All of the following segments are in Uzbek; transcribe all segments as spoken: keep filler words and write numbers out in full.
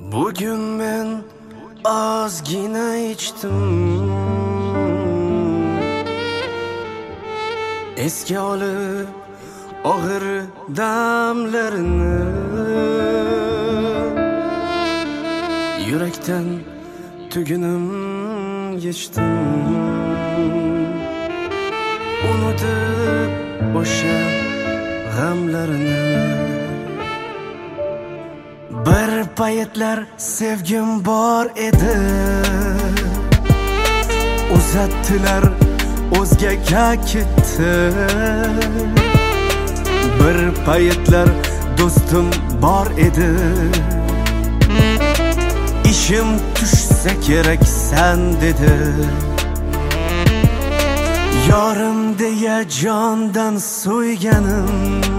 Bugün men ozgina ichdim, esga olib og'ir damlarini, yurakdan tugunim yechdim, unutib o'sha g'amlarini. Bir paytlar sevgim bor edi, uzatdilar o'zgaga ketdi. Bir paytlar do'stim bor edi, ishim tushsa kerak san dedi. Yorim deya jondan so'yganim,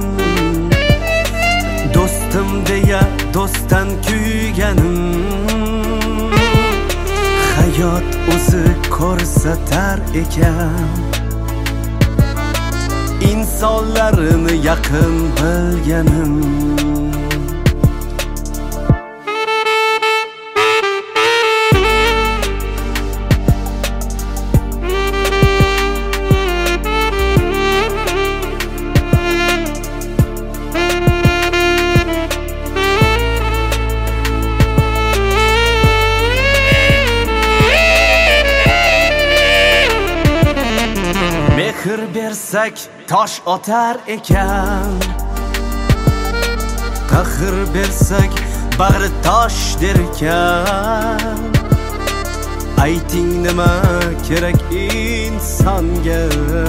do'stim deya do'stdan kuyganim, hayot o'zi ko'rsatar ekan insonlarini yaqin bilganim. Mehr bersak tosh otar ekan, qahr bersak bag'ri tosh derkan. Ayting nima kerak insonga,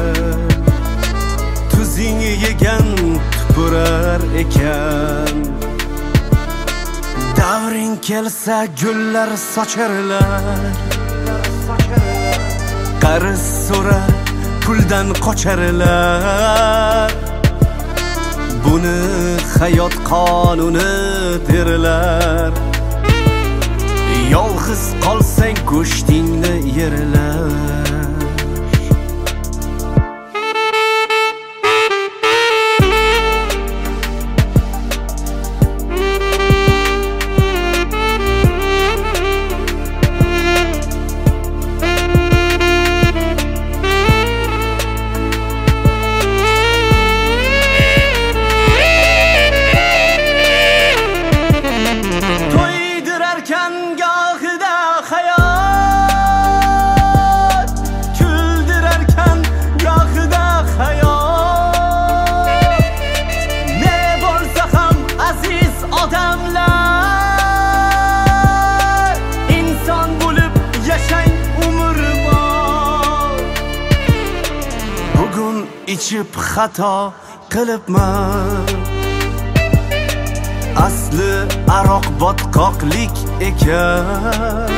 tuzing yegan tupurar ekan. Davring kelsa gullar sochirlar, qarz so'ra puldan qocharlar. Buni hayot qonuni derlar. Yolg'iz qolsang go'shtingni yerlar. İçip xato qilibman, asli aroq botqoqlik ekan.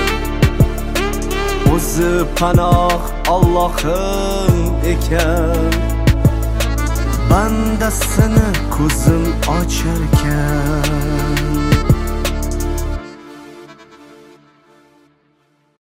O'zi panoh Allohim ekan, bandasini ko'zim ocharkan.